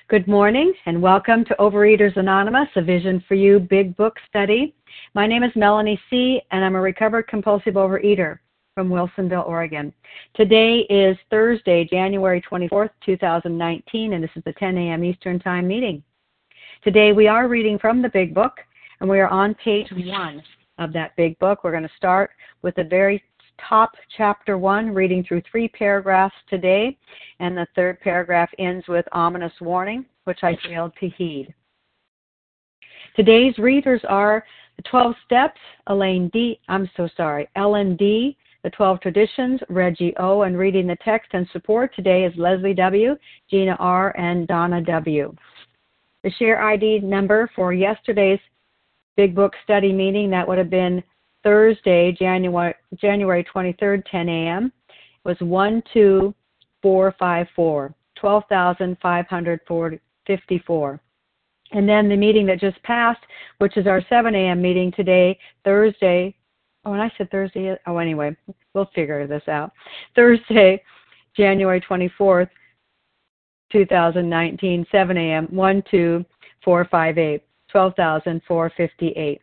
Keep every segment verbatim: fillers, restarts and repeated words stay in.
Good morning and welcome to Overeaters Anonymous, a Vision for You Big Book Study. My name is Melanie C. and I'm a recovered compulsive overeater from Wilsonville, Oregon. Today is Thursday, January twenty-fourth, two thousand nineteen, and this is the ten a.m. Eastern Time meeting. Today we are reading from the Big Book, and we are on page one of that Big Book. We're going to start with the very top chapter one, reading through three paragraphs today, and the third paragraph ends with ominous warning, which I failed to heed. Today's readers are the twelve Steps, Elaine D. I'm so sorry, Ellen D., the twelve Traditions, Reggie O., and reading the text and support today is Leslie W., Gina R., and Donna W. The share I D number for yesterday's Big Book study meeting, that would have been Thursday, January January twenty-third, ten a.m., was one two four five four, twelve thousand five hundred fifty-four. And then the meeting that just passed, which is our seven a.m. meeting today, Thursday. Oh, and I said Thursday. Oh, anyway, we'll figure this out. Thursday, January twenty-fourth, two thousand nineteen, seven a.m., one two four five eight, twelve thousand four hundred fifty-eight.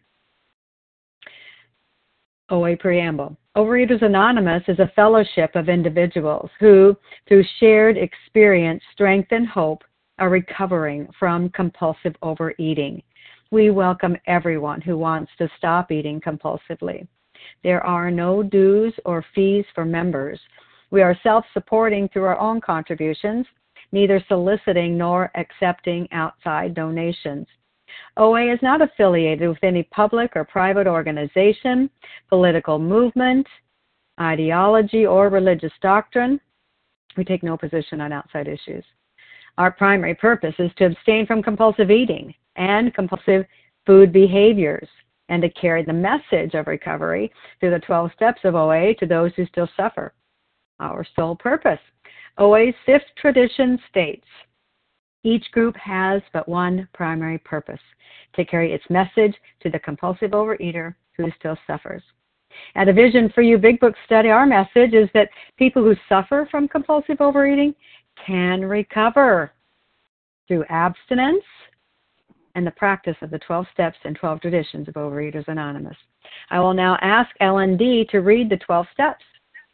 O A Preamble. Overeaters Anonymous is a fellowship of individuals who, through shared experience, strength, and hope, are recovering from compulsive overeating. We welcome everyone who wants to stop eating compulsively. There are no dues or fees for members. We are self-supporting through our own contributions, neither soliciting nor accepting outside donations. O A is not affiliated with any public or private organization, political movement, ideology, or religious doctrine. We take no position on outside issues. Our primary purpose is to abstain from compulsive eating and compulsive food behaviors, and to carry the message of recovery through the twelve steps of O A to those who still suffer. Our sole purpose. O A's fifth tradition states, each group has but one primary purpose, to carry its message to the compulsive overeater who still suffers. At a Vision for You Big Book study, our message is that people who suffer from compulsive overeating can recover through abstinence and the practice of the twelve steps and twelve traditions of Overeaters Anonymous. I will now ask Ellen D. to read the twelve steps.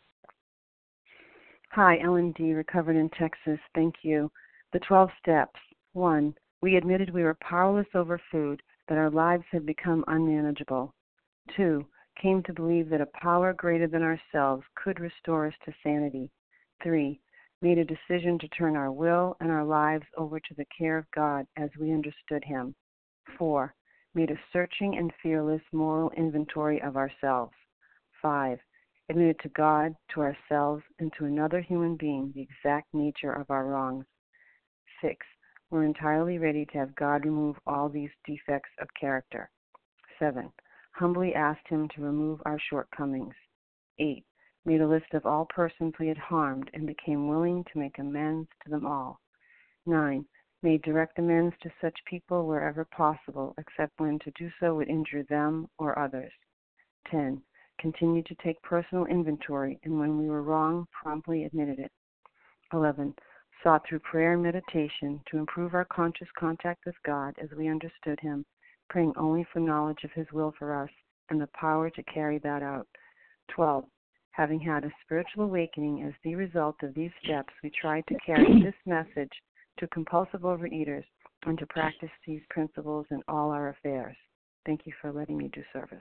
Hi, Ellen D., recovered in Texas. Thank you. The twelve steps. One, we admitted we were powerless over food, that our lives had become unmanageable. Two, came to believe that a power greater than ourselves could restore us to sanity. Three, made a decision to turn our will and our lives over to the care of God as we understood Him. Four, made a searching and fearless moral inventory of ourselves. Five, admitted to God, to ourselves, and to another human being the exact nature of our wrongs. Six, we're entirely ready to have God remove all these defects of character. Seven, humbly asked Him to remove our shortcomings. Eight, made a list of all persons we had harmed and became willing to make amends to them all. Nine, made direct amends to such people wherever possible, except when to do so would injure them or others. Ten, continued to take personal inventory, and when we were wrong, promptly admitted it. Eleven, sought through prayer and meditation to improve our conscious contact with God as we understood Him, praying only for knowledge of His will for us and the power to carry that out. Twelve, having had a spiritual awakening as the result of these steps, we tried to carry this message to compulsive overeaters and to practice these principles in all our affairs. Thank you for letting me do service.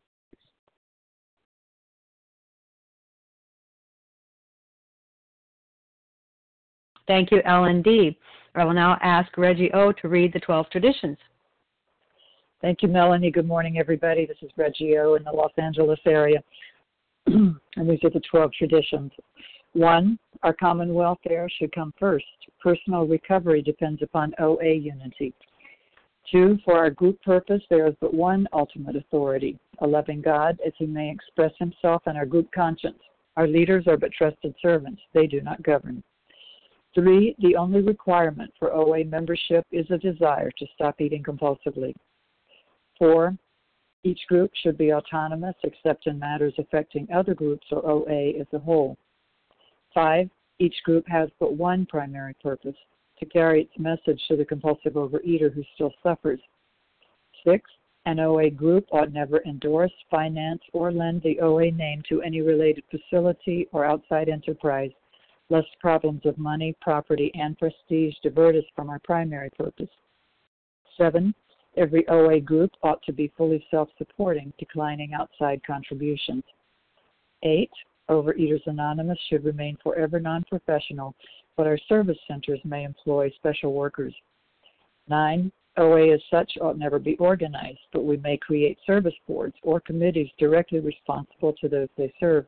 Thank you, Ellen D. I will now ask Reggie O. to read the twelve traditions. Thank you, Melanie. Good morning, everybody. This is Reggie O. in the Los Angeles area. And these are the twelve traditions. One, our common welfare should come first. Personal recovery depends upon O A unity. Two, for our group purpose, there is but one ultimate authority, a loving God, as He may express Himself in our group conscience. Our leaders are but trusted servants. They do not govern. Three, the only requirement for O A membership is a desire to stop eating compulsively. Four, each group should be autonomous except in matters affecting other groups or O A as a whole. Five, each group has but one primary purpose, to carry its message to the compulsive overeater who still suffers. Six, an O A group ought never endorse, finance, or lend the O A name to any related facility or outside enterprise, lest problems of money, property, and prestige divert us from our primary purpose. Seven, every O A group ought to be fully self-supporting, declining outside contributions. Eight, Overeaters Anonymous should remain forever non-professional, but our service centers may employ special workers. Nine, O A as such ought never be organized, but we may create service boards or committees directly responsible to those they serve.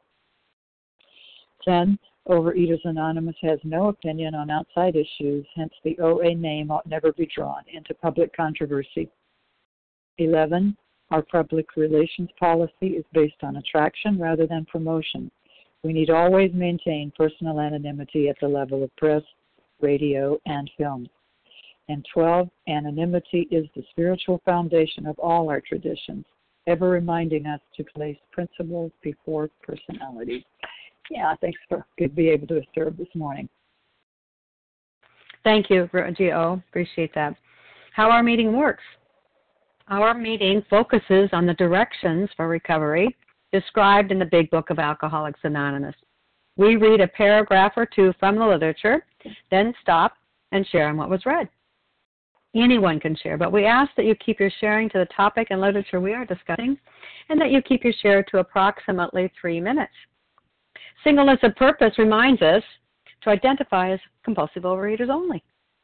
Ten, Overeaters Anonymous has no opinion on outside issues, hence the O A name ought never be drawn into public controversy. Eleven, our public relations policy is based on attraction rather than promotion. We need always maintain personal anonymity at the level of press, radio, and film. And twelve, anonymity is the spiritual foundation of all our traditions, ever reminding us to place principles before personalities. Yeah, thanks for being able to serve this morning. Thank you, Reggie O. Appreciate that. How our meeting works. Our meeting focuses on the directions for recovery described in the Big Book of Alcoholics Anonymous. We read a paragraph or two from the literature, then stop and share on what was read. Anyone can share, but we ask that you keep your sharing to the topic and literature we are discussing, and that you keep your share to approximately three minutes. Singleness of purpose reminds us to identify as compulsive overeaters only.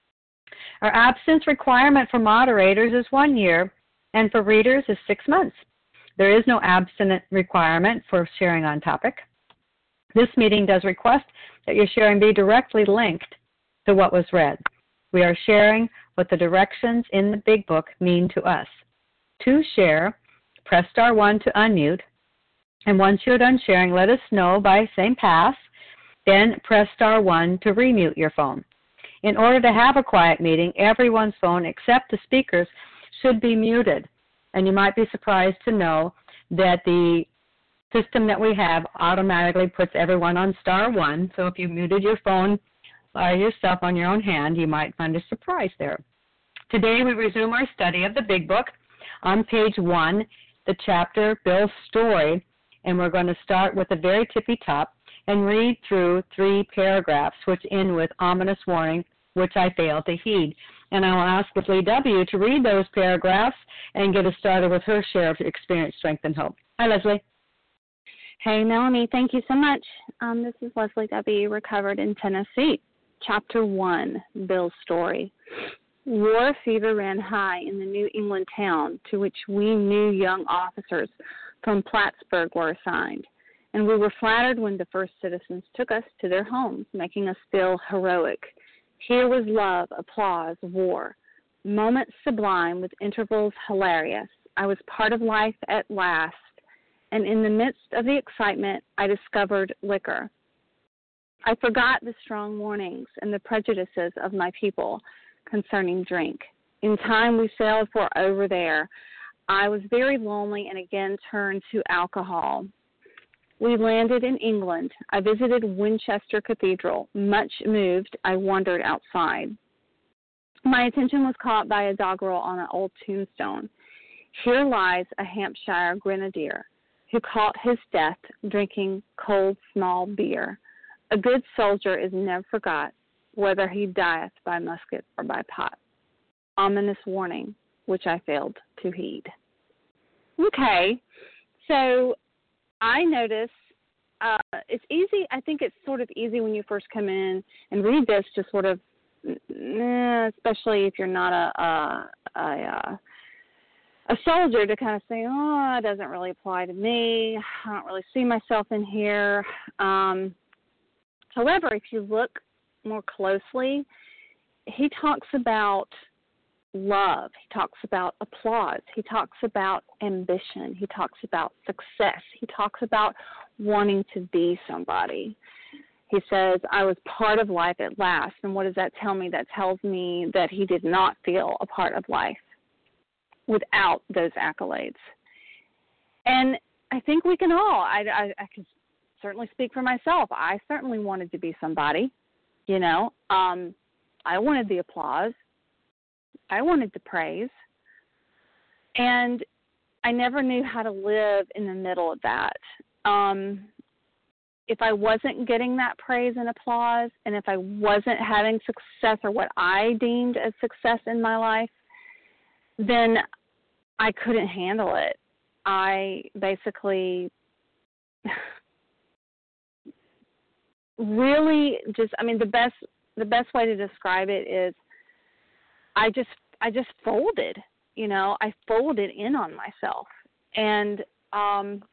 Our absence requirement for moderators is one year, and for readers is six months. There is no abstinent requirement for sharing on topic. This meeting does request that your sharing be directly linked to what was read. We are sharing what the directions in the Big Book mean to us. To share, press star one to unmute, and once you're done sharing, let us know by saying pass, then press star one to remute your phone. In order to have a quiet meeting, everyone's phone except the speaker's should be muted, and you might be surprised to know that the system that we have automatically puts everyone on star one, so if you muted your phone by yourself on your own hand, you might find a surprise there. Today we resume our study of the Big Book on page one, the chapter Bill's Story, and we're going to start with the very tippy top and read through three paragraphs which end with ominous warning, which I failed to heed. And I will ask Leslie W. to read those paragraphs and get us started with her share of experience, strength, and hope. Hi, Leslie. Hey, Melanie. Thank you so much. Um, this is Leslie W., recovered in Tennessee. Chapter one, Bill's Story. War fever ran high in the New England town to which we new young officers from Plattsburgh were assigned, and we were flattered when the first citizens took us to their homes, making us feel heroic. Here was love, applause, war, moments sublime with intervals hilarious. I was part of life at last, and in the midst of the excitement, I discovered liquor. I forgot the strong warnings and the prejudices of my people concerning drink. In time, we sailed for over there. I was very lonely and again turned to alcohol. We landed in England. I visited Winchester Cathedral. Much moved, I wandered outside. My attention was caught by a doggerel on an old tombstone. Here lies a Hampshire grenadier who caught his death drinking cold small beer. A good soldier is never forgot, whether he dieth by musket or by pot. Ominous warning, which I failed to heed. Okay, so I notice uh, it's easy. I think it's sort of easy when you first come in and read this to sort of, eh, especially if you're not a a, a a soldier, to kind of say, oh, it doesn't really apply to me. I don't really see myself in here. Um, however, if you look more closely, he talks about love. He talks about applause. He talks about ambition. He talks about success. He talks about wanting to be somebody. He says, I was part of life at last. And what does that tell me? That tells me that he did not feel a part of life without those accolades. And I think we can all, I, I, I can certainly speak for myself. I certainly wanted to be somebody, you know. Um, I wanted the applause. I wanted the praise. And I never knew how to live in the middle of that. Um, if I wasn't getting that praise and applause, and if I wasn't having success or what I deemed as success in my life, then I couldn't handle it. I basically really just, I mean, the best the best way to describe it is I just I just folded, you know, I folded in on myself. And um,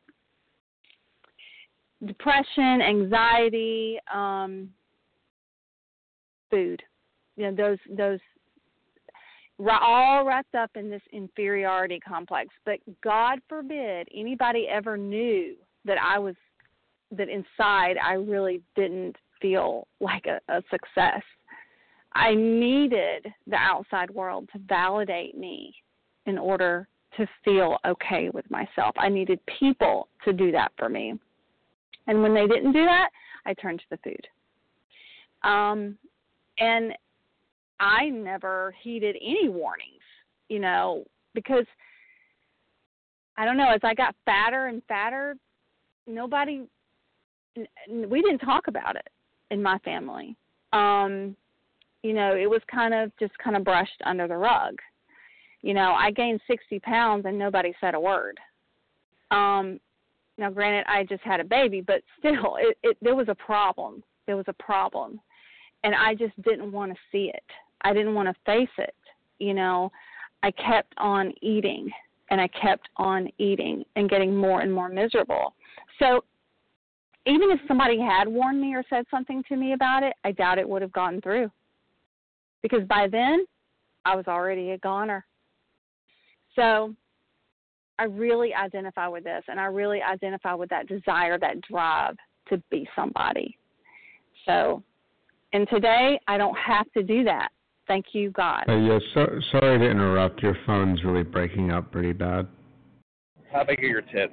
depression, anxiety, um, food, you know, those those all wrapped up in this inferiority complex. But God forbid anybody ever knew that I was, that inside I really didn't feel like a, a success. I needed the outside world to validate me in order to feel okay with myself. I needed people to do that for me. And when they didn't do that, I turned to the food. Um, and I never heeded any warnings, you know, because, I don't know, as I got fatter and fatter, nobody, we didn't talk about it in my family. Um, you know, it was kind of just kind of brushed under the rug. You know, I gained sixty pounds and nobody said a word. Um, now, granted, I just had a baby, but still, it, it, there was a problem. There was a problem. And I just didn't want to see it. I didn't want to face it. You know, I kept on eating, and I kept on eating and getting more and more miserable. So even if somebody had warned me or said something to me about it, I doubt it would have gotten through. Because by then, I was already a goner. So I really identify with this, and I really identify with that desire, that drive to be somebody. So, and today, I don't have to do that. Thank you, God. Uh, yes, so, sorry to interrupt. Your phone's really breaking up pretty bad. How big are your tits?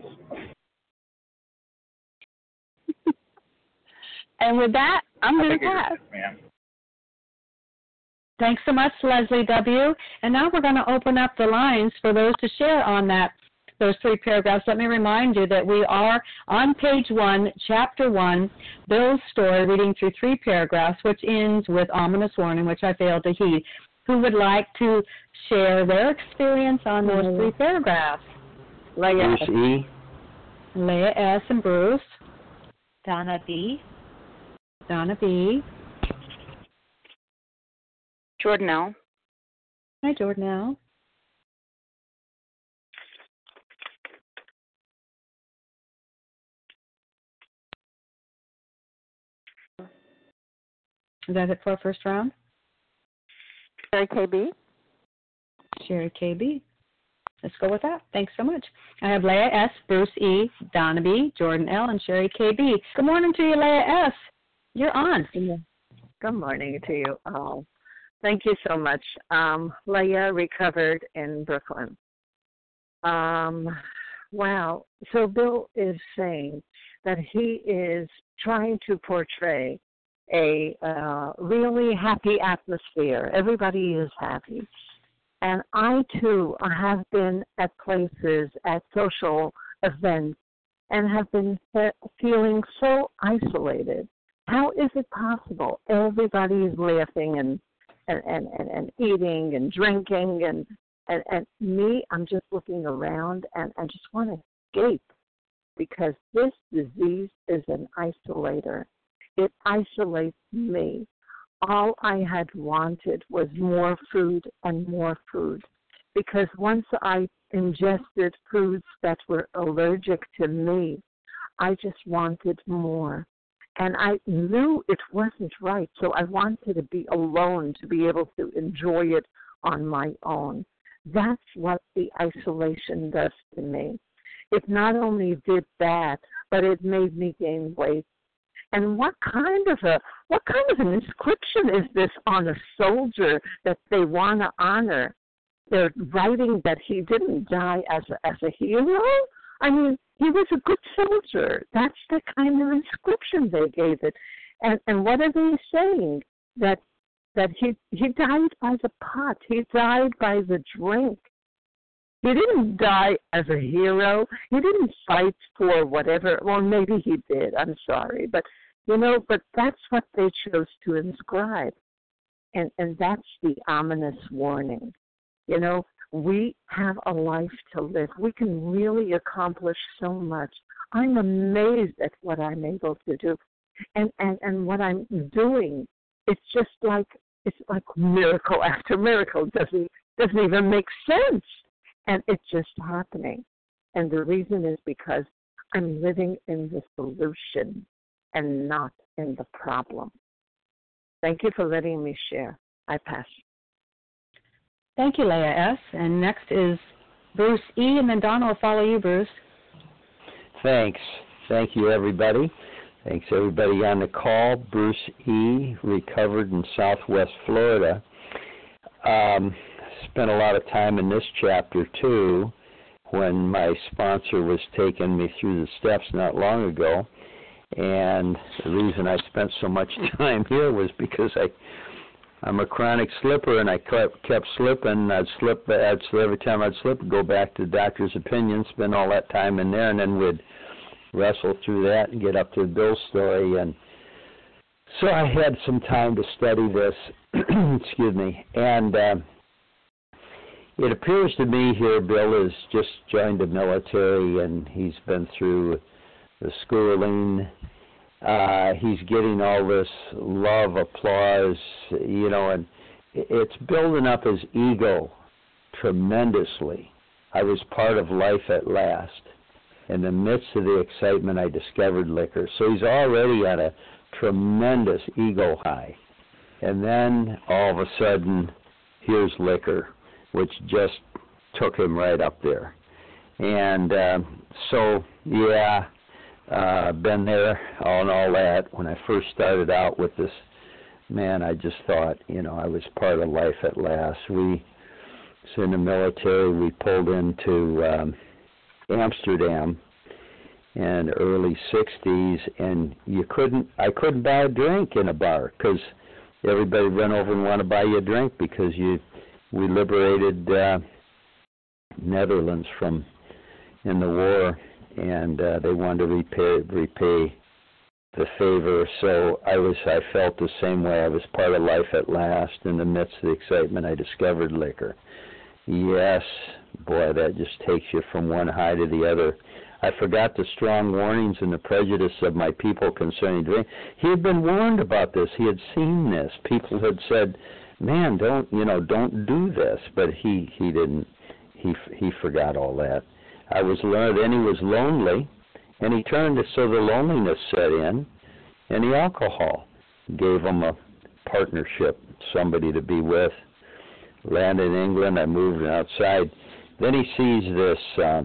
And with that, I'm going to pass. Tits, Thanks so much, Leslie W. And now we're going to open up the lines for those to share on that, those three paragraphs. Let me remind you that we are on page one, chapter one, Bill's story, reading through three paragraphs, which ends with ominous warning, which I failed to heed. Who would like to share their experience on those three paragraphs? Leah Bruce E. Leah S. and Bruce. Donna B. Donna B. Jordan L. Hi, Jordan L. Is that it for our first round? Sherry K B. Sherry K B. Let's go with that. Thanks so much. I have Leah S., Bruce E., Donna B., Jordan L., and Sherry K B. Good morning to you, Leah S. You're on. Good morning to you all. Thank you so much. Um, Leah recovered in Brooklyn. Um, wow. So Bill is saying that he is trying to portray a uh, really happy atmosphere. Everybody is happy. And I, too, have been at places, at social events, and have been fe- feeling so isolated. How is it possible? Everybody is laughing and and, and, and, and eating and drinking, and, and, and me, I'm just looking around, and I just want to escape, because this disease is an isolator. It isolates me. All I had wanted was more food and more food, because once I ingested foods that were allergic to me, I just wanted more. And I knew it wasn't right, so I wanted to be alone to be able to enjoy it on my own. That's what the isolation does to me. It not only did that, but it made me gain weight. And what kind of a what kind of an inscription is this on a soldier that they want to honor? They're writing that he didn't die as a, as a hero? I mean, he was a good soldier. That's the kind of inscription they gave it. And and what are they saying? That that he he died by the pot. He died by the drink. He didn't die as a hero. He didn't fight for whatever. Well, maybe he did. I'm sorry, but you know, but that's what they chose to inscribe, and and that's the ominous warning. You know, we have a life to live. We can really accomplish so much. I'm amazed at what I'm able to do, and and and what I'm doing. It's just like it's like miracle after miracle. Doesn't doesn't even make sense. And it's just happening. And the reason is because I'm living in the solution and not in the problem. Thank you for letting me share. I pass. Thank you, Leah S. And next is Bruce E., and then Donna will follow you, Bruce. Thanks. Thank you, everybody. Thanks, everybody on the call. Bruce E., recovered in Southwest Florida. Um, spent a lot of time in this chapter, too, when my sponsor was taking me through the steps not long ago. And the reason I spent so much time here was because I, I'm a chronic slipper, and I kept, kept slipping. I'd slip, I'd, every time I'd slip, go back to the doctor's opinion, spend all that time in there, and then we'd wrestle through that and get up to Bill's story. And so I had some time to study this, excuse me, and uh, it appears to me here Bill has just joined the military, and he's been through the schooling. Uh, he's getting all this love, applause, you know, and it's building up his ego tremendously. I was part of life at last. In the midst of the excitement, I discovered liquor. So he's already at a tremendous ego high. And then all of a sudden, here's liquor, which just took him right up there. And uh, so, yeah, uh, been there on all that. When I first started out with this, man, I just thought, you know, I was part of life at last. We, so in the military, we pulled into um, Amsterdam in the early sixties, and you couldn't, I couldn't buy a drink in a bar because everybody ran over and wanted to buy you a drink because you, we liberated uh, Netherlands from in the war, and uh, they wanted to repay repay the favor. So I was, I felt the same way. I was part of life at last. In the midst of the excitement, I discovered liquor. Yes, boy, that just takes you from one high to the other. I forgot the strong warnings and the prejudice of my people concerning drink. He had been warned about this. He had seen this. People had said, "Man, don't you know? Don't do this." But he he didn't. He he forgot all that. I was learned. Then he was lonely, and he turned to so the loneliness set in, and the alcohol gave him a partnership, somebody to be with. Landed in England. I moved outside. Then he sees this uh,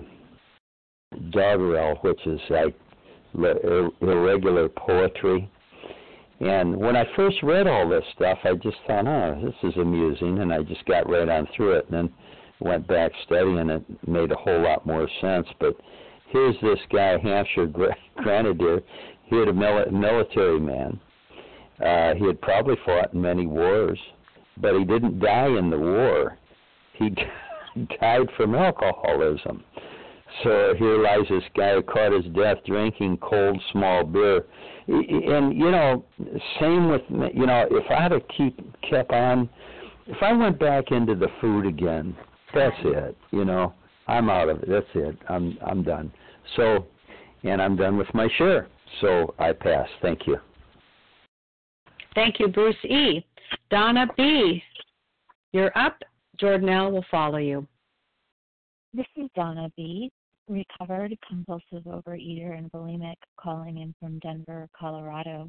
doggerel, which is like ir- irregular poetry. And when I first read all this stuff, I just thought, oh, this is amusing, and I just got right on through it. And then went back studying, and it made a whole lot more sense. But here's this guy, Hampshire Grenadier. He had a mil- military man. Uh, he had probably fought in many wars, but he didn't die in the war. He died from alcoholism. So here lies this guy who caught his death drinking cold, small beer. And, you know, same with, you know, if I had to keep, kept on, if I went back into the food again, that's it, you know. I'm out of it. That's it. I'm I'm done. So, and I'm done with my share. So I pass. Thank you. Thank you, Bruce E. Donna B., you're up. Jordan L. will follow you. This is Donna B., recovered compulsive overeater and bulimic, calling in from Denver, Colorado.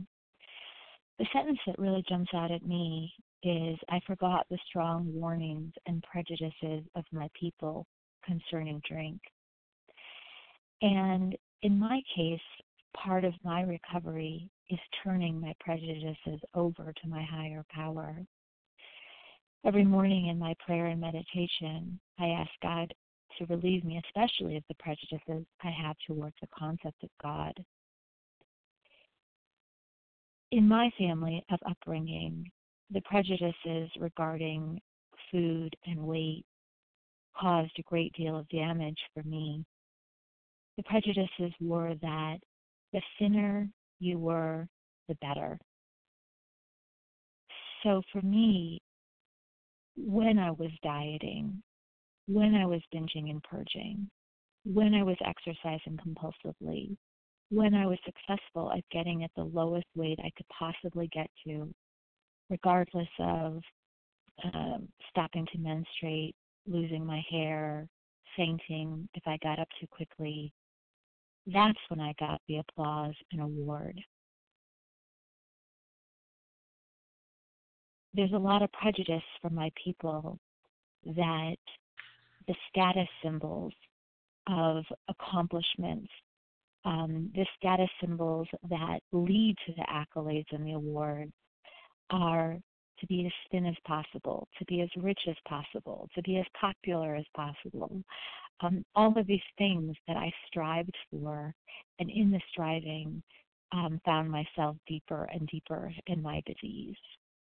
The sentence that really jumps out at me is, I forgot the strong warnings and prejudices of my people concerning drink. And in my case, part of my recovery is turning my prejudices over to my higher power. Every morning in my prayer and meditation, I ask God to relieve me, especially of the prejudices I have towards the concept of God. In my family of upbringing, the prejudices regarding food and weight caused a great deal of damage for me. The prejudices were that the thinner you were, the better. So for me, when I was dieting, when I was binging and purging, when I was exercising compulsively, when I was successful at getting at the lowest weight I could possibly get to, regardless of um, stopping to menstruate, losing my hair, fainting if I got up too quickly, that's when I got the applause and award. There's a lot of prejudice from my people that the status symbols of accomplishments, um, the status symbols that lead to the accolades and the awards are to be as thin as possible, to be as rich as possible, to be as popular as possible. Um, all of these things that I strived for, and in the striving, um, found myself deeper and deeper in my disease.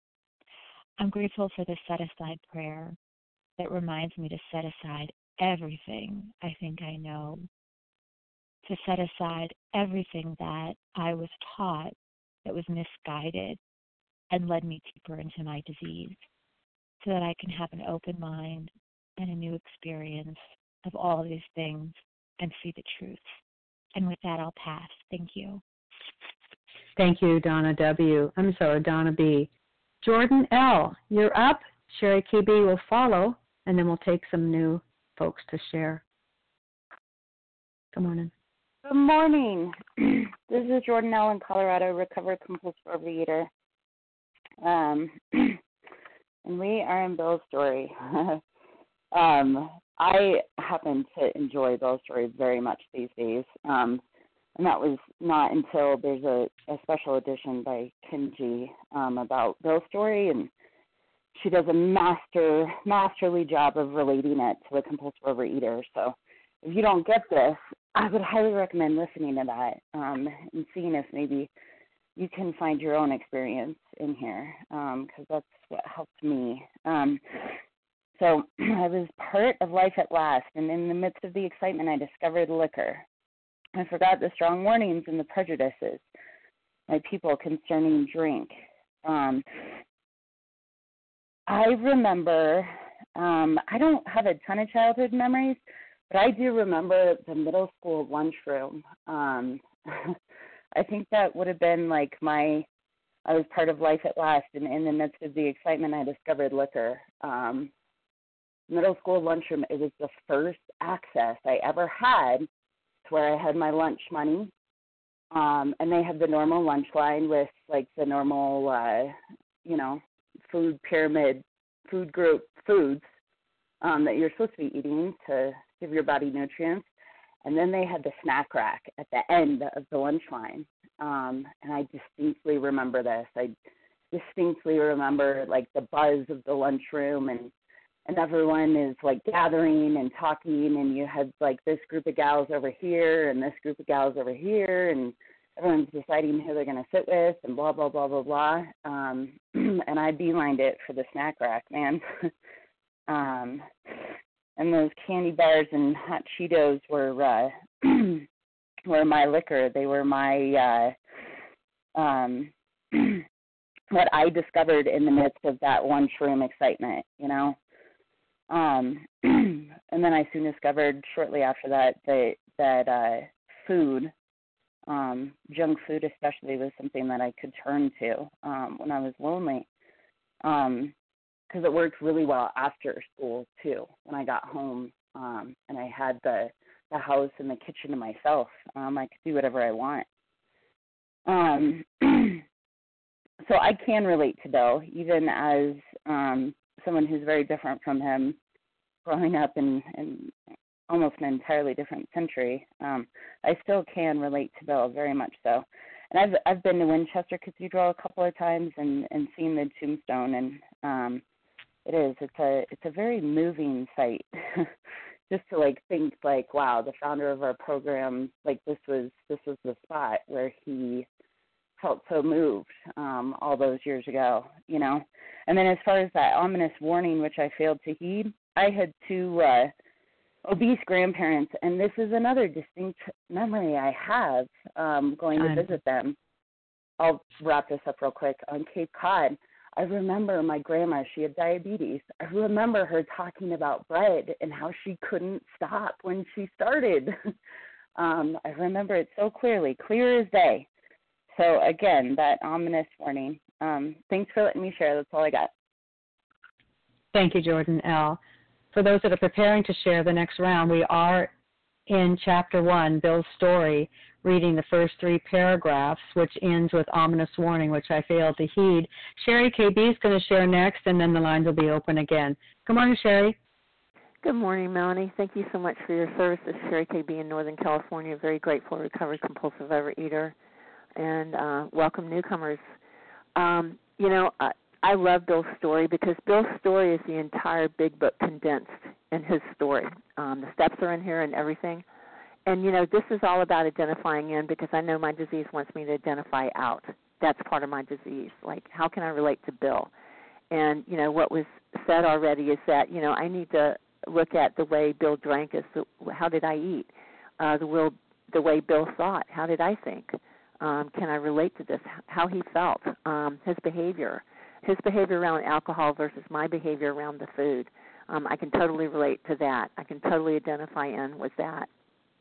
I'm grateful for the set-aside prayer that reminds me to set aside everything I think I know, to set aside everything that I was taught that was misguided and led me deeper into my disease, so that I can have an open mind and a new experience of all of these things and see the truth. And with that, I'll pass. Thank you. Thank you, Donna W. I'm sorry, Donna B. Jordan L., you're up. Sherry K B will follow, and then we'll take some new folks to share. Good morning. Good morning. This is Jordan L. in Colorado, recovered compulsive overeater. Um, and we are in Bill's story. um, I happen to enjoy Bill's story very much these days. Um, and that was not until there's a, a special edition by Kim G um, about Bill's story, and she does a master, masterly job of relating it to the compulsive overeater. So if you don't get this, I would highly recommend listening to that um, and seeing if maybe you can find your own experience in here, because um, that's what helped me. Um, so I was part of Life at Last, and in the midst of the excitement, I discovered liquor. I forgot the strong warnings and the prejudices my people concerning drink. Um, I remember, um, I don't have a ton of childhood memories, but I do remember the middle school lunchroom. Um, I think that would have been like my, I was part of Life at Last, and in the midst of the excitement, I discovered liquor. Um, middle school lunchroom, it was the first access I ever had to where I had my lunch money. Um, and they had the normal lunch line with like the normal, uh, you know, food pyramid, food group foods um, that you're supposed to be eating to give your body nutrients. And then they had the snack rack at the end of the lunch line. Um, and I distinctly remember this. I distinctly remember, like, the buzz of the lunchroom, and, and everyone is, like, gathering and talking, and you had, like, this group of gals over here and this group of gals over here, and everyone's deciding who they're going to sit with and blah, blah, blah, blah, blah. Um, and I beelined it for the snack rack, man. um And those candy bars and hot Cheetos were uh, were my liquor. They were my uh, um, what I discovered in the midst of that lunchroom excitement, you know. Um, and then I soon discovered shortly after that that that uh, food, um, junk food especially, was something that I could turn to um, when I was lonely. Um, because it worked really well after school, too, when I got home um, and I had the, the house and the kitchen to myself. Um, I could do whatever I want. Um, so I can relate to Bill, even as um, someone who's very different from him, growing up in, in almost an entirely different century. Um, I still can relate to Bill, very much so. And I've I've been to Winchester Cathedral a couple of times and, and seen the tombstone, and um, it is. It's a it's a very moving sight, just to like think like, wow, the founder of our program, like this was this was the spot where he felt so moved um, all those years ago, you know. And then as far as that ominous warning, which I failed to heed, I had two uh, obese grandparents, and this is another distinct memory I have um, going to visit them. I'll wrap this up real quick. On Cape Cod, I remember my grandma, she had diabetes. I remember her talking about bread and how she couldn't stop when she started. um, I remember it so clearly, clear as day. So, again, that ominous warning. Um, thanks for letting me share. That's all I got. Thank you, Jordan L. For those that are preparing to share the next round, we are in Chapter one, Bill's story, reading the first three paragraphs, which ends with ominous warning, which I failed to heed. Sherry K B is going to share next, and then the lines will be open again. Good morning, Sherry. Good morning, Melanie. Thank you so much for your service. This is Sherry K B in Northern California. Very grateful, recovered compulsive overeater, and uh, welcome newcomers. Um, you know, I, I love Bill's story because Bill's story is the entire big book condensed in his story. Um, the steps are in here and everything. And, you know, this is all about identifying in because I know my disease wants me to identify out. That's part of my disease. Like, how can I relate to Bill? And, you know, what was said already is that, you know, I need to look at the way Bill drank is the, how did I eat? Uh, the, will, the way Bill thought, how did I think? Um, can I relate to this? How he felt, um, his behavior, his behavior around alcohol versus my behavior around the food. Um, I can totally relate to that. I can totally identify in with that.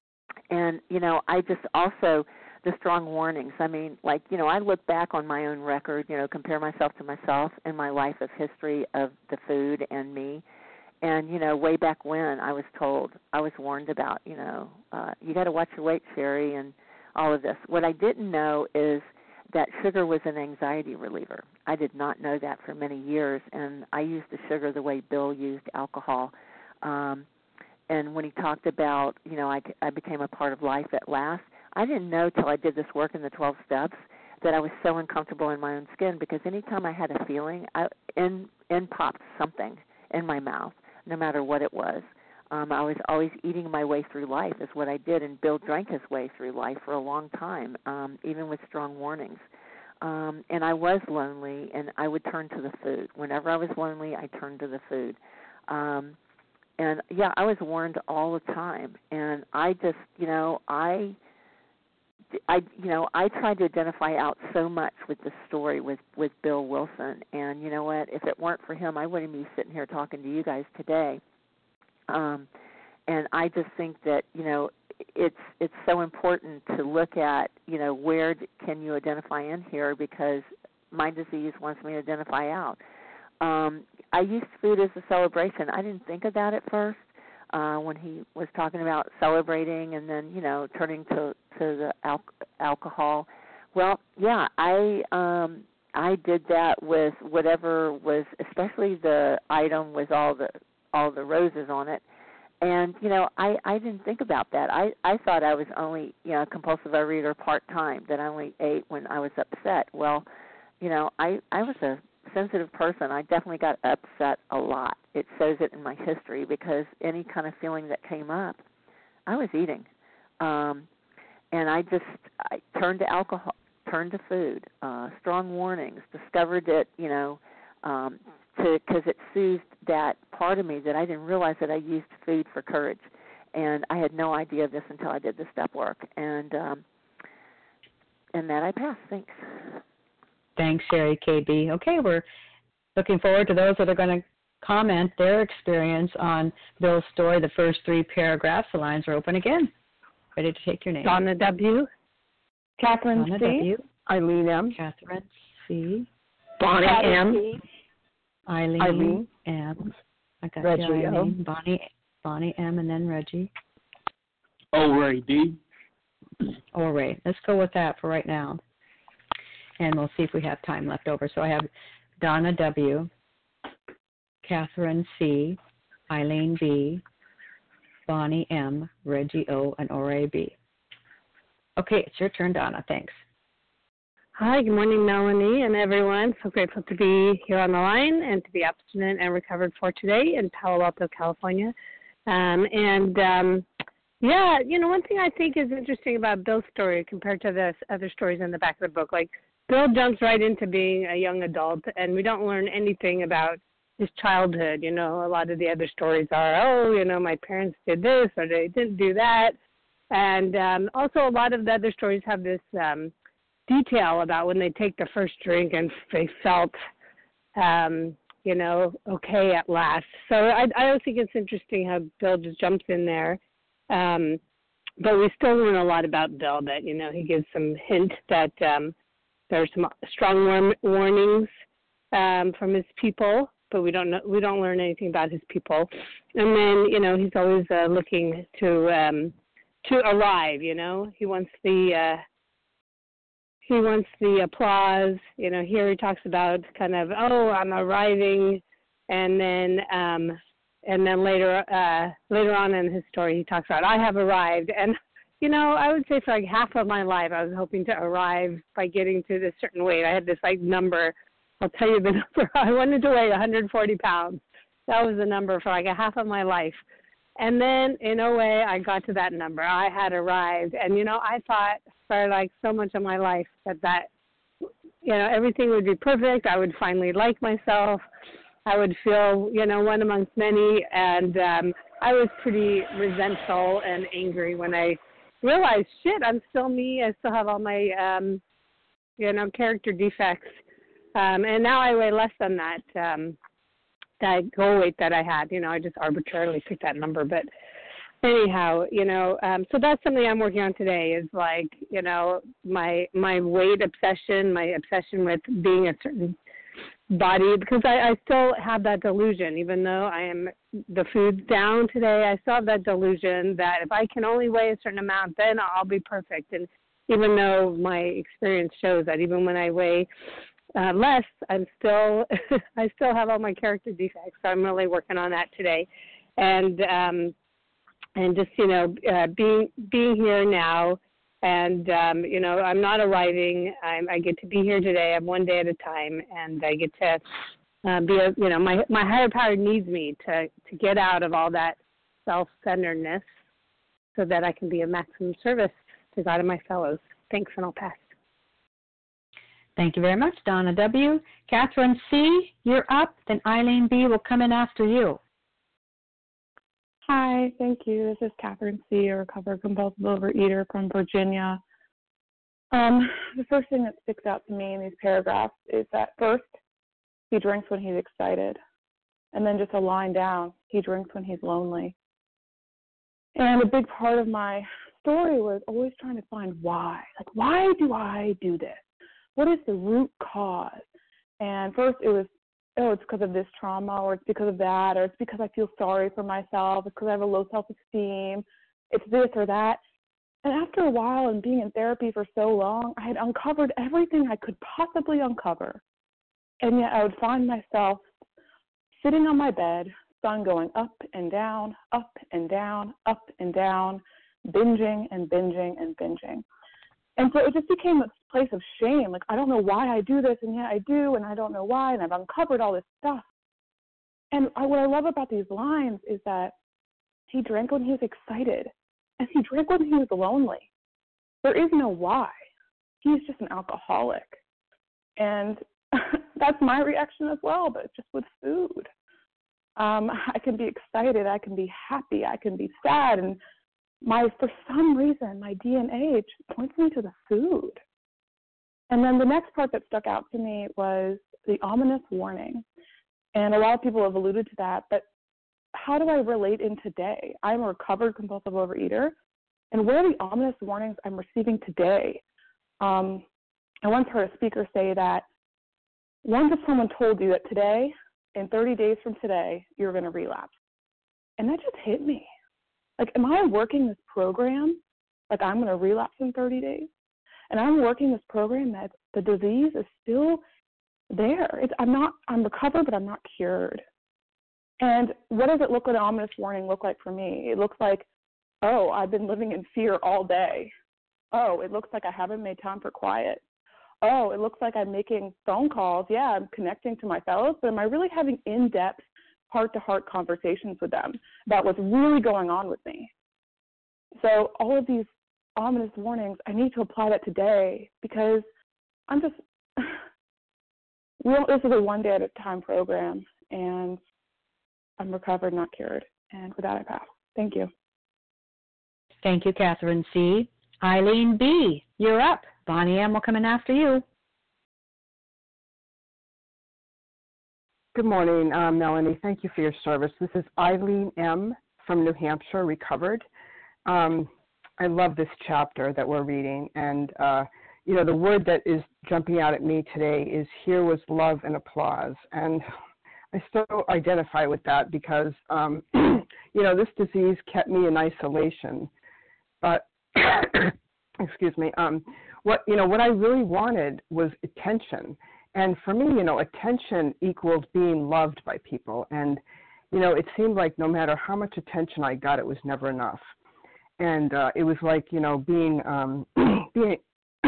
And, you know, I just also, the strong warnings. I mean, like, you know, I look back on my own record, you know, compare myself to myself and my life of history of the food and me. And, you know, way back when I was told, I was warned about, you know, uh, you got to watch your weight, Sherry, and all of this. What I didn't know is that sugar was an anxiety reliever. I did not know that for many years, and I used the sugar the way Bill used alcohol. Um, and when he talked about, you know, I, I became a part of life at last, I didn't know till I did this work in the twelve steps that I was so uncomfortable in my own skin because anytime I had a feeling, I, in, in popped something in my mouth, no matter what it was. Um, I was always eating my way through life is what I did, and Bill drank his way through life for a long time, um, even with strong warnings. Um, and I was lonely, and I would turn to the food. Whenever I was lonely, I turned to the food. Um, and, yeah, I was warned all the time. And I just, you know, I, I, you know, I tried to identify out so much with the story with, with Bill Wilson. And you know what? If it weren't for him, I wouldn't be sitting here talking to you guys today. Um, and I just think that, you know, it's it's so important to look at, you know, where can you identify in here because my disease wants me to identify out. Um, I used food as a celebration. I didn't think of that at first uh, when he was talking about celebrating and then, you know, turning to, to the al- alcohol. Well, yeah, I um, I did that with whatever was, especially the item with all the all the roses on it. And, you know, I, I didn't think about that. I, I thought I was only, you know, a compulsive overeater part-time, that I only ate when I was upset. Well, you know, I, I was a sensitive person. I definitely got upset a lot. It shows it in my history because any kind of feeling that came up, I was eating. Um, and I just I turned to alcohol, turned to food, uh, strong warnings, discovered that, you know, um, because it soothed that part of me that I didn't realize that I used food for courage. And I had no idea of this until I did the step work. And um, and that I passed. Thanks. Thanks, Sherry K B. Okay, we're looking forward to those that are going to comment their experience on Bill's story, the first three paragraphs. The lines are open again. Ready to take your name. Donna W. Catherine Donna C. W. Eileen M. Catherine C. Bonnie Patty M. C. Eileen, Eileen M. I got Reggie you, Eileen. O. Bonnie, Bonnie M. and then Reggie. Oh, Ray D. Or Ray. Let's go with that for right now. And we'll see if we have time left over. So I have Donna W., Catherine C., Eileen B., Bonnie M., Reggie O., and Ore B. Okay, it's your turn, Donna. Thanks. Hi, good morning, Melanie and everyone. So grateful to be here on the line and to be abstinent and recovered for today in Palo Alto, California. Um, and, um, yeah, you know, one thing I think is interesting about Bill's story compared to the other stories in the back of the book, like Bill jumps right into being a young adult, and we don't learn anything about his childhood. You know, a lot of the other stories are, oh, you know, my parents did this or they didn't do that. And um, also a lot of the other stories have this um, detail about when they take their first drink and they felt, um, you know, okay at last. So I, I always think it's interesting how Bill just jumps in there. Um, but we still learn a lot about Bill, that, you know, he gives some hint that um, there's some strong war- warnings um, from his people, but we don't know, we don't learn anything about his people. And then, you know, he's always uh, looking to um, to arrive. You know, he wants the uh, he wants the applause. You know, here he talks about kind of, oh, I'm arriving, and then um, and then later uh, later on in his story, he talks about, I have arrived. And you know, I would say for like half of my life, I was hoping to arrive by getting to this certain weight. I had this like number. I'll tell you the number. I wanted to weigh one hundred forty pounds. That was the number for like a half of my life. And then in a way, I got to that number. I had arrived. And, you know, I thought for like so much of my life that that, you know, everything would be perfect. I would finally like myself. I would feel, you know, one amongst many. And um, I was pretty resentful and angry when I realized, shit, I'm still me. I still have all my, um, you know, character defects. Um, and now I weigh less than that, um, that goal weight that I had. You know, I just arbitrarily picked that number. But anyhow, you know, um, so that's something I'm working on today is like, you know, my my weight obsession, my obsession with being a certain body, because I, I still have that delusion, even though I am, the food's down today, I still have that delusion that if I can only weigh a certain amount, then I'll be perfect. And even though my experience shows that even when I weigh Uh, less, I'm still, I still have all my character defects. So I'm really working on that today, and um, and just you know, uh, being being here now, and um, you know, I'm not arriving. I'm, I get to be here today. I'm one day at a time, and I get to uh, be a, you know, my my higher power needs me to to get out of all that self-centeredness, so that I can be a maximum service to God and my fellows. Thanks, and I'll pass. Thank you very much, Donna W. Catherine C., you're up. Then Eileen B. will come in after you. Hi, thank you. This is Catherine C., a recovered compulsive overeater from Virginia. Um, the first thing that sticks out to me in these paragraphs is that first, he drinks when he's excited. And then just a line down, he drinks when he's lonely. And a big part of my story was always trying to find why. Like, why do I do this? What is the root cause? And first it was, oh, it's because of this trauma, or it's because of that, or it's because I feel sorry for myself, it's because I have a low self-esteem, it's this or that. And after a while and being in therapy for so long, I had uncovered everything I could possibly uncover. And yet I would find myself sitting on my bed, sun going up and down, up and down, up and down, binging and binging and binging. And so it just became a place of shame. Like, I don't know why I do this, and yet I do, and I don't know why, and I've uncovered all this stuff. And I, what I love about these lines is that he drank when he was excited, and he drank when he was lonely. There is no why. He's just an alcoholic. And that's my reaction as well, but just with food. Um, I can be excited, I can be happy, I can be sad, and my, for some reason, my D N A points me to the food. And then the next part that stuck out to me was the ominous warning. And a lot of people have alluded to that, but how do I relate in today? I'm a recovered compulsive overeater, and what are the ominous warnings I'm receiving today? Um, I once heard a speaker say that once if someone told you that today, in thirty days from today, you're going to relapse. And that just hit me. Like, am I working this program like I'm going to relapse in thirty days? And I'm working this program that the disease is still there. It's, I'm not, I'm recovered, but I'm not cured. And what does it look like, an ominous warning look like for me? It looks like, oh, I've been living in fear all day. Oh, it looks like I haven't made time for quiet. Oh, it looks like I'm making phone calls. Yeah, I'm connecting to my fellows, but am I really having in-depth heart-to-heart conversations with them about what's really going on with me? So all of these ominous warnings, I need to apply that today, because I'm just we don't, this is a one day at a time program, and I'm recovered, not cured. And with that, I pass. Thank you. Thank you, Catherine C. Eileen B., you're up. Bonnie M. will come in after you. Good morning, uh, Melanie. Thank you for your service. This is Eileen M. from New Hampshire, recovered. Um, I love this chapter that we're reading, and uh, you know, the word that is jumping out at me today is here was love and applause, and I still identify with that because um, you know, this disease kept me in isolation. But excuse me, um, what you know, what I really wanted was attention. And for me, you know, attention equals being loved by people. And, you know, it seemed like no matter how much attention I got, it was never enough. And uh, it was like, you know, being, um, being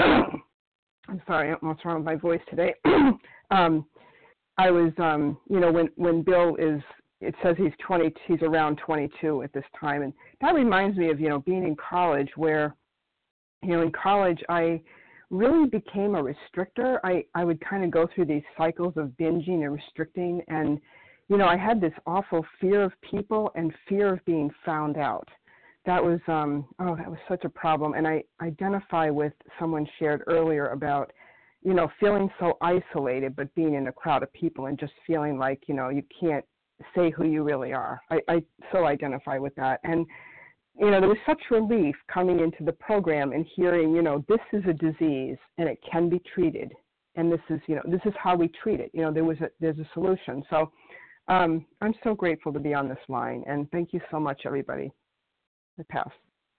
I'm sorry, what's wrong with my voice today? um, I was, um, you know, when, when Bill is, it says he's twenty, he's around twenty-two at this time. And that reminds me of, you know, being in college where, you know, in college I really became a restrictor. I, I would kind of go through these cycles of binging and restricting. And, you know, I had this awful fear of people and fear of being found out. That was, um, oh, that was such a problem. And I identify with someone shared earlier about, you know, feeling so isolated, but being in a crowd of people and just feeling like, you know, you can't say who you really are. I, I so identify with that. And, you know, there was such relief coming into the program and hearing, you know, this is a disease and it can be treated. And this is, you know, this is how we treat it. You know, there was a, there's a solution. So um, I'm so grateful to be on this line. And thank you so much, everybody. I pass.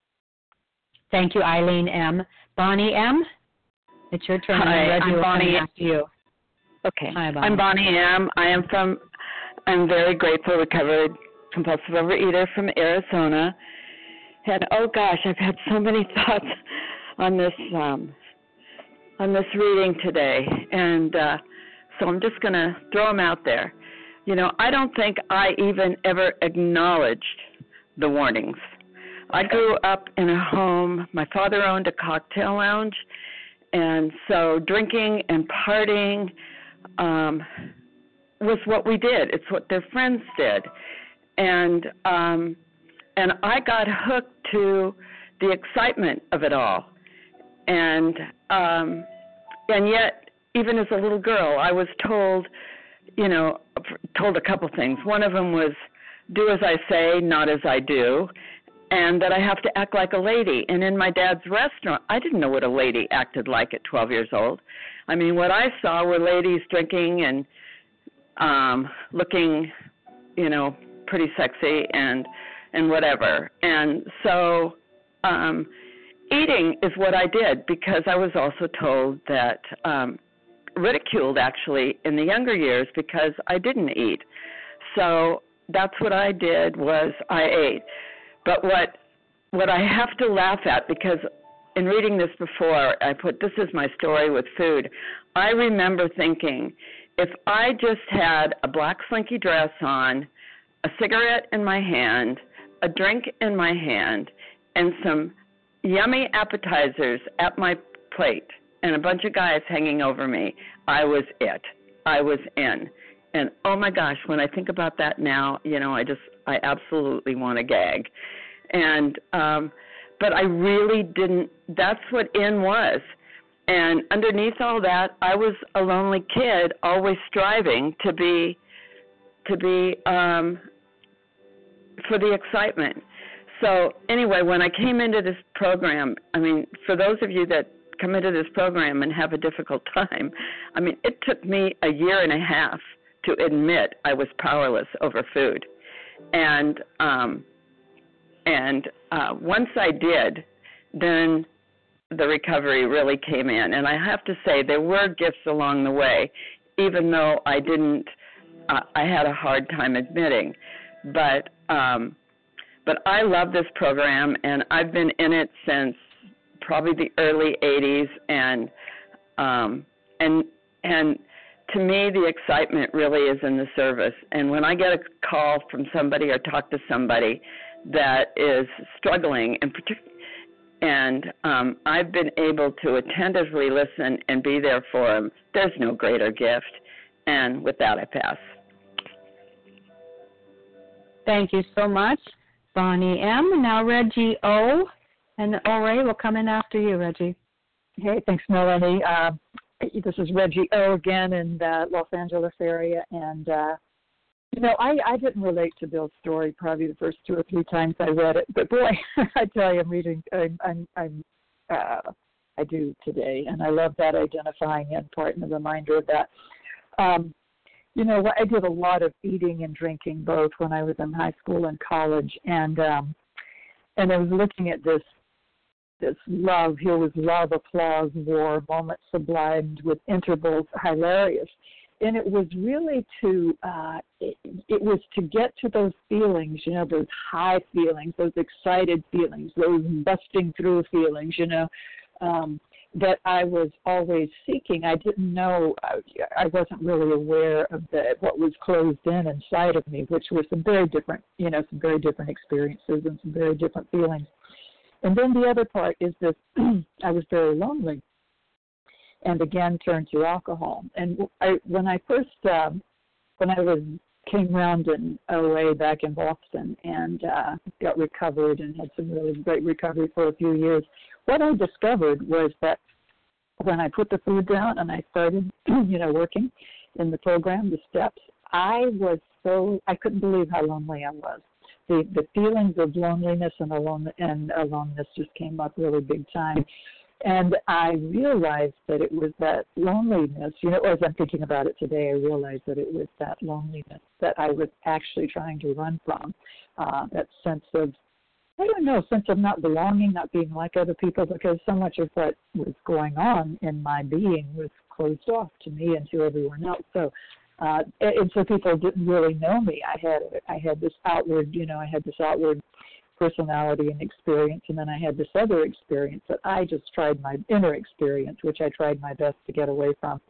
Thank you, Eileen M. Bonnie M., it's your turn. Hi, I'm Bonnie. After you. Okay. Hi, Bonnie. I'm Bonnie M. I am from, I'm very grateful, recovered compulsive overeater from Arizona. And oh gosh, I've had so many thoughts on this um, on this reading today, and uh, so I'm just going to throw them out there. You know, I don't think I even ever acknowledged the warnings. I grew up in a home. My father owned a cocktail lounge, and so drinking and partying um, was what we did. It's what their friends did, and um, And I got hooked to the excitement of it all. And um, and yet, even as a little girl, I was told, you know, told a couple things. One of them was, do as I say, not as I do, and that I have to act like a lady. And in my dad's restaurant, I didn't know what a lady acted like at twelve years old. I mean, what I saw were ladies drinking and um, looking, you know, pretty sexy and and whatever. And so um, eating is what I did because I was also told that, um, ridiculed actually in the younger years because I didn't eat. So that's what I did was I ate. But what what I have to laugh at, because in reading this before, I put, this is my story with food. I remember thinking, if I just had a black slinky dress on, a cigarette in my hand, a drink in my hand, and some yummy appetizers at my plate, and a bunch of guys hanging over me, I was it. I was in. And oh my gosh, when I think about that now, you know, I just, I absolutely want to gag. And, um, but I really didn't, that's what in was. And underneath all that, I was a lonely kid, always striving to be, to be, um, for the excitement. So anyway, when I came into this program, I mean, for those of you that come into this program and have a difficult time, I mean, it took me a year and a half to admit I was powerless over food. And um, and uh, once I did, then the recovery really came in. And I have to say, there were gifts along the way, even though I didn't, uh, I had a hard time admitting. But um, but I love this program, and I've been in it since probably the early eighties, and um, and and to me, the excitement really is in the service. And when I get a call from somebody or talk to somebody that is struggling, and particularly, and um, I've been able to attentively listen and be there for them, there's no greater gift. And with that, I pass. Thank you so much, Bonnie M. Now Reggie O. And O. Ray will come in after you, Reggie. Hey, thanks, Melanie. Uh, this is Reggie O. again in the Los Angeles area. And, uh, you know, I, I didn't relate to Bill's story probably the first two or three times I read it. But, boy, I tell you, I'm reading, I'm, I'm, I'm uh, I do today. And I love that identifying end part and the reminder of that. Um, You know, I did a lot of eating and drinking both when I was in high school and college, and um, and I was looking at this this love. Here was love, applause, war, moments sublimed with intervals hilarious, and it was really to uh, it, it was to get to those feelings, you know, those high feelings, those excited feelings, those busting through feelings, you know. Um, that I was always seeking. I didn't know, I wasn't really aware of the, what was closed in inside of me, which were some very different, you know, some very different experiences and some very different feelings. And then the other part is that I was very lonely and again turned to alcohol. And I, when I first, um, when I was came around in O A back in Boston and uh, got recovered and had some really great recovery for a few years, what I discovered was that when I put the food down and I started, you know, working in the program, the steps, I was so, I couldn't believe how lonely I was. The the feelings of loneliness and alone and aloneness just came up really big time. And I realized that it was that loneliness, you know, as I'm thinking about it today, I realized that it was that loneliness that I was actually trying to run from, uh, that sense of, I don't know, sense of not belonging, not being like other people, because so much of what was going on in my being was closed off to me and to everyone else. So, uh, and so people didn't really know me. I had, I had this outward, you know, I had this outward personality and experience, and then I had this other experience that I just tried my inner experience, which I tried my best to get away from.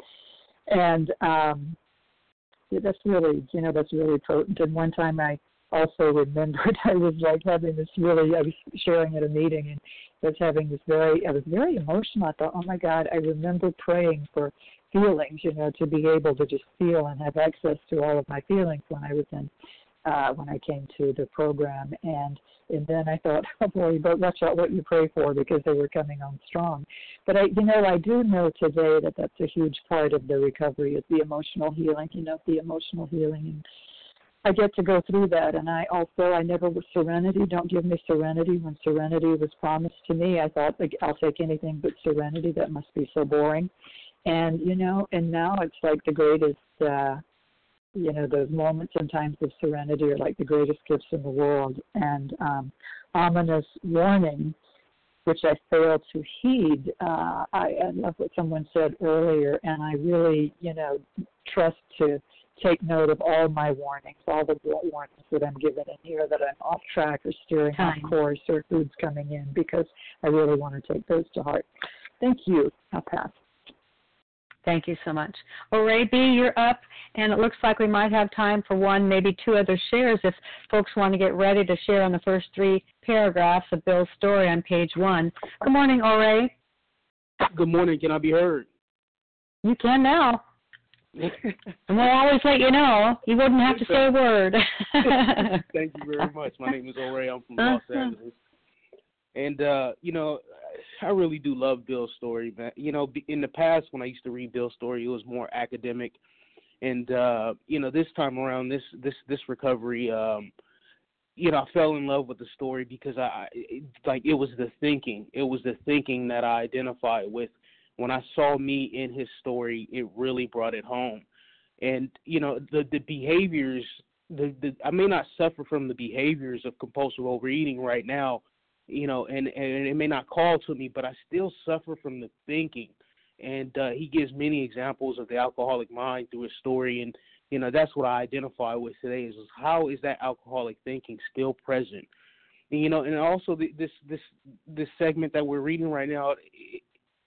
And um, that's really, you know, that's really potent. And one time I also remembered I was like having this really, I was sharing at a meeting and I was having this very, I was very emotional. I thought, oh my God, I remember praying for feelings, you know, to be able to just feel and have access to all of my feelings when I was in, uh, when I came to the program. And and then I thought, oh boy, but watch out what you pray for because they were coming on strong. But I, you know, I do know today that that's a huge part of the recovery is the emotional healing, you know, the emotional healing. And I get to go through that. And I also, I never was serenity. Don't give me serenity. When serenity was promised to me, I thought, like, I'll take anything but serenity. That must be so boring. And, you know, and now it's like the greatest, uh, you know, those moments and times of serenity are like the greatest gifts in the world. And um, ominous warning, which I failed to heed. Uh, I, I love what someone said earlier, and I really, you know, trust to take note of all my warnings, all the warnings that I'm given in here, that I'm off track or steering Time. off course or food's coming in, because I really want to take those to heart. Thank you. I'll pass. Thank you so much. Well, Ray B., you're up, and it looks like we might have time for one, maybe two other shares if folks want to get ready to share on the first three paragraphs of Bill's story on page one. Good morning, Ray. Good morning. Can I be heard? You can now. And we'll always let you know. You wouldn't have to say a word. Thank you very much. My name is Ray. I'm from Los Angeles. And, uh, you know, I really do love Bill's story, man. You know, in the past when I used to read Bill's story, it was more academic. And, uh, you know, this time around, this this, this recovery, um, you know, I fell in love with the story because, I it, like, it was the thinking. It was the thinking that I identified with. When I saw me in his story, it really brought it home. And, you know, the, the behaviors, the, the I may not suffer from the behaviors of compulsive overeating right now, you know, and, and it may not call to me, but I still suffer from the thinking. And uh, he gives many examples of the alcoholic mind through his story. And, you know, that's what I identify with today is how is that alcoholic thinking still present? And, you know, and also the, this this this segment that we're reading right now, it,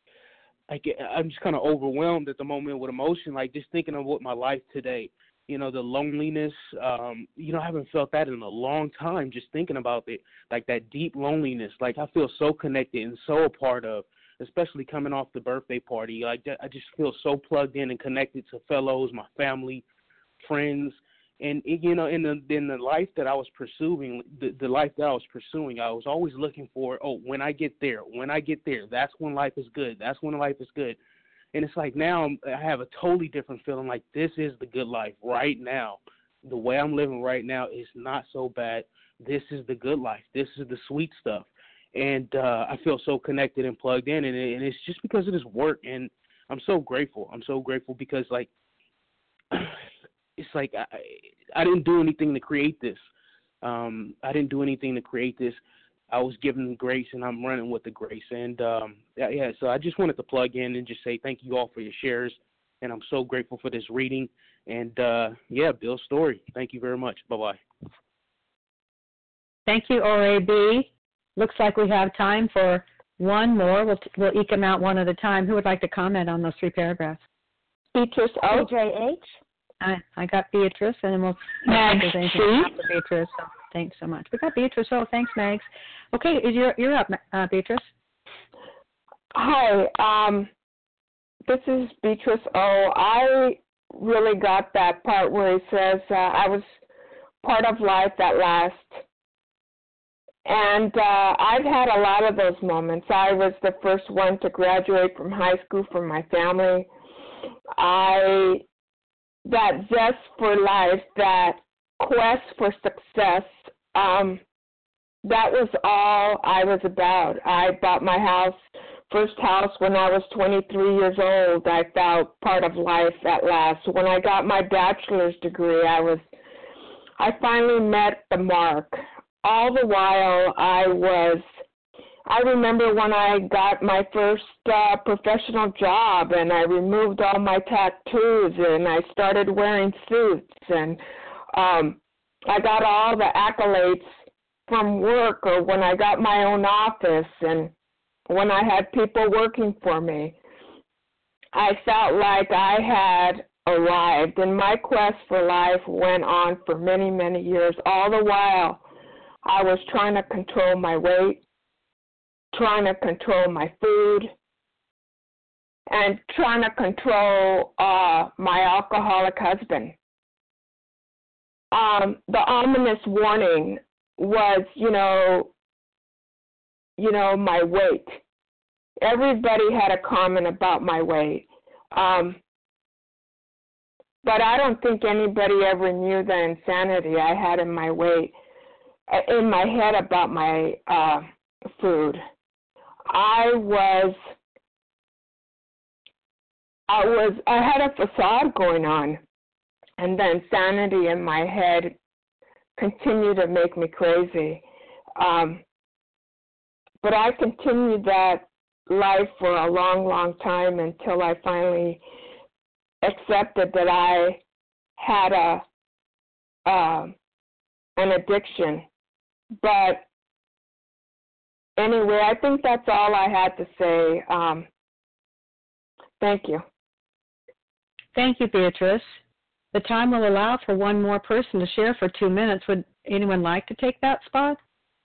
I get, I'm just kind of overwhelmed at the moment with emotion, like just thinking of what my life today. You know, the loneliness, um, you know, I haven't felt that in a long time, just thinking about it, like that deep loneliness. Like I feel so connected and so a part of, especially coming off the birthday party. Like, I just feel so plugged in and connected to fellows, my family, friends. And, you know, in the in the life that I was pursuing, the, the life that I was pursuing, I was always looking for, oh, when I get there, when I get there, that's when life is good. That's when life is good. And it's like now I'm, I have a totally different feeling, like this is the good life right now. The way I'm living right now is not so bad. This is the good life. This is the sweet stuff. And uh, I feel so connected and plugged in, and, it, and it's just because of this work. And I'm so grateful. I'm so grateful because, like, it's like I, I didn't do anything to create this. Um, I didn't do anything to create this. I was given grace, and I'm running with the grace. And, um, yeah, yeah, so I just wanted to plug in and just say thank you all for your shares, and I'm so grateful for this reading. And, uh, yeah, Bill's story. Thank you very much. Bye-bye. Thank you, O A B. Looks like we have time for one more. We'll, we'll eke them out one at a time. Who would like to comment on those three paragraphs? Beatrice O. J H. I, I got Beatrice, and then we'll Mags see if there's anything after Beatrice. So thanks so much. We got Beatrice. Oh, thanks, Mags. Okay, you're you're up, uh, Beatrice. Hi, um, this is Beatrice O. I really got that part where he says, uh, "I was part of life at last." And uh, I've had a lot of those moments. I was the first one to graduate from high school from my family. I that zest for life, that quest for success, um, that was all I was about. I bought my house, first house when I was twenty-three years old. I felt part of life at last. When I got my bachelor's degree, I was, I finally met the mark. All the while I was, I remember when I got my first uh, professional job and I removed all my tattoos and I started wearing suits and um, I got all the accolades from work, or when I got my own office and when I had people working for me. I felt like I had arrived, and my quest for life went on for many, many years. All the while I was trying to control my weight, trying to control my food, and trying to control uh, my alcoholic husband. Um, the ominous warning was, you know, you know, my weight. Everybody had a comment about my weight. Um, but I don't think anybody ever knew the insanity I had in my weight. In my head about my uh, food. I was, I was, I had a facade going on, and the insanity in my head continued to make me crazy. Um, but I continued that life for a long, long time until I finally accepted that I had a, uh, an addiction. But anyway, I think that's all I had to say. Um, thank you. Thank you, Beatrice. The time will allow for one more person to share for two minutes. Would anyone like to take that spot?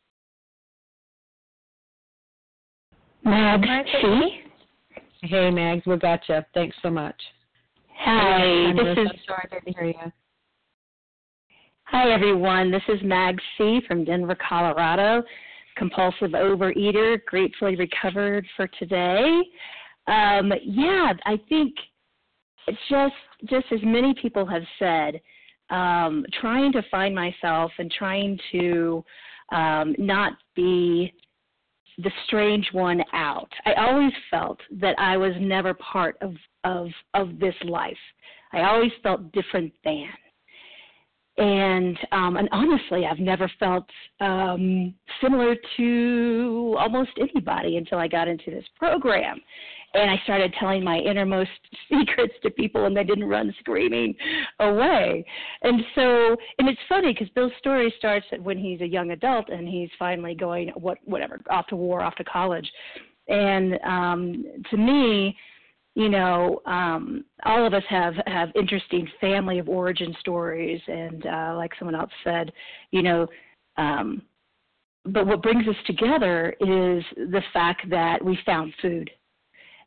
Mags C. Hey, Mags, we got you. Thanks so much. Hi, this is. I'm sorry I didn't hear you. Hi, everyone. This is Mag C. from Denver, Colorado, compulsive overeater, gratefully recovered for today. Um, yeah, I think just just as many people have said, um, trying to find myself and trying to um, not be the strange one out. I always felt that I was never part of, of, of this life. I always felt different than. And um, and honestly, I've never felt um, similar to almost anybody until I got into this program. And I started telling my innermost secrets to people, and they didn't run screaming away. And so, and it's funny because Bill's story starts at when he's a young adult and he's finally going, what, whatever, off to war, off to college. And um, to me, you know, um, all of us have, have interesting family of origin stories, and uh, like someone else said, you know, um, but what brings us together is the fact that we found food.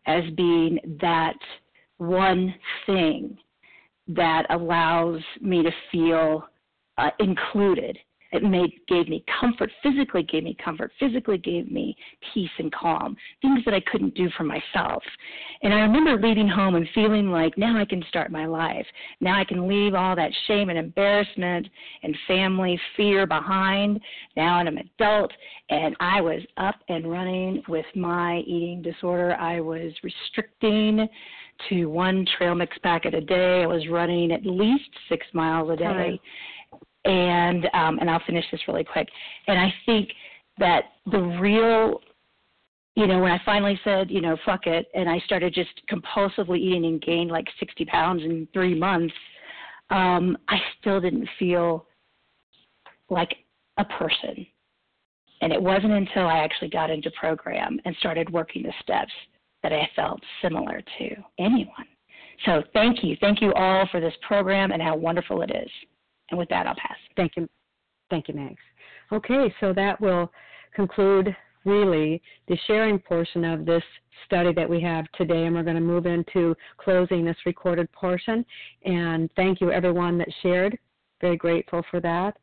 as being that one thing that allows me to feel uh, included. It made, gave me comfort, physically gave me comfort, physically gave me peace and calm, things that I couldn't do for myself. And I remember leaving home and feeling like now I can start my life. Now I can leave all that shame and embarrassment and family fear behind. Now I'm an adult, and I was up and running with my eating disorder. I was restricting to one trail mix packet a day. I was running at least six miles a day. Right. And um, and I'll finish this really quick. And I think that the real, you know, when I finally said, you know, fuck it, and I started just compulsively eating and gained like sixty pounds in three months, um, I still didn't feel like a person. And it wasn't until I actually got into program and started working the steps that I felt similar to anyone. So thank you. Thank you all for this program and how wonderful it is. And with that, I'll pass. Thank you. Thank you, Max. Okay, so that will conclude really the sharing portion of this study that we have today, and we're going to move into closing this recorded portion. And thank you, everyone that shared. Very grateful for that.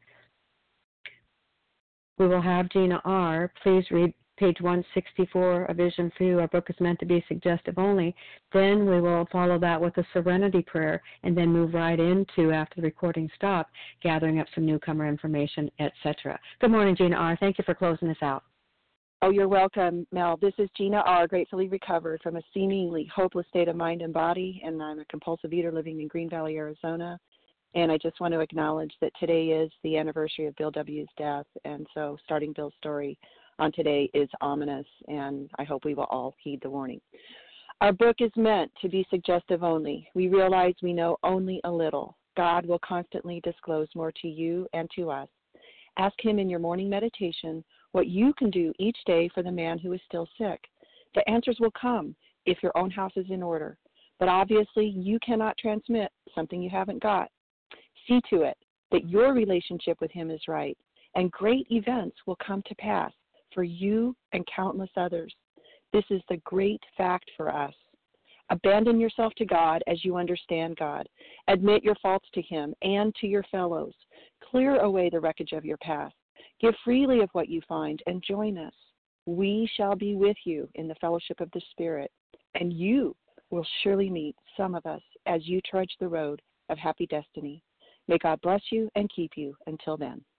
We will have Gina R. Please read page one sixty-four, A Vision for You. Our book is meant to be suggestive only. Then we will follow that with a serenity prayer and then move right into, after the recording stops, gathering up some newcomer information, et cetera. Good morning, Gina R. Thank you for closing this out. Oh, you're welcome, Mel. This is Gina R., gratefully recovered from a seemingly hopeless state of mind and body, and I'm a compulsive eater living in Green Valley, Arizona. And I just want to acknowledge that today is the anniversary of Bill W.'s death, and so starting Bill's story on today is ominous, and I hope we will all heed the warning. Our book is meant to be suggestive only. We realize we know only a little. God will constantly disclose more to you and to us. Ask him in your morning meditation what you can do each day for the man who is still sick. The answers will come if your own house is in order, but obviously you cannot transmit something you haven't got. See to it that your relationship with him is right, and great events will come to pass for you and countless others. This is the great fact for us. Abandon yourself to God as you understand God. Admit your faults to him and to your fellows. Clear away the wreckage of your past. Give freely of what you find and join us. We shall be with you in the fellowship of the Spirit, and you will surely meet some of us as you trudge the road of happy destiny. May God bless you and keep you until then.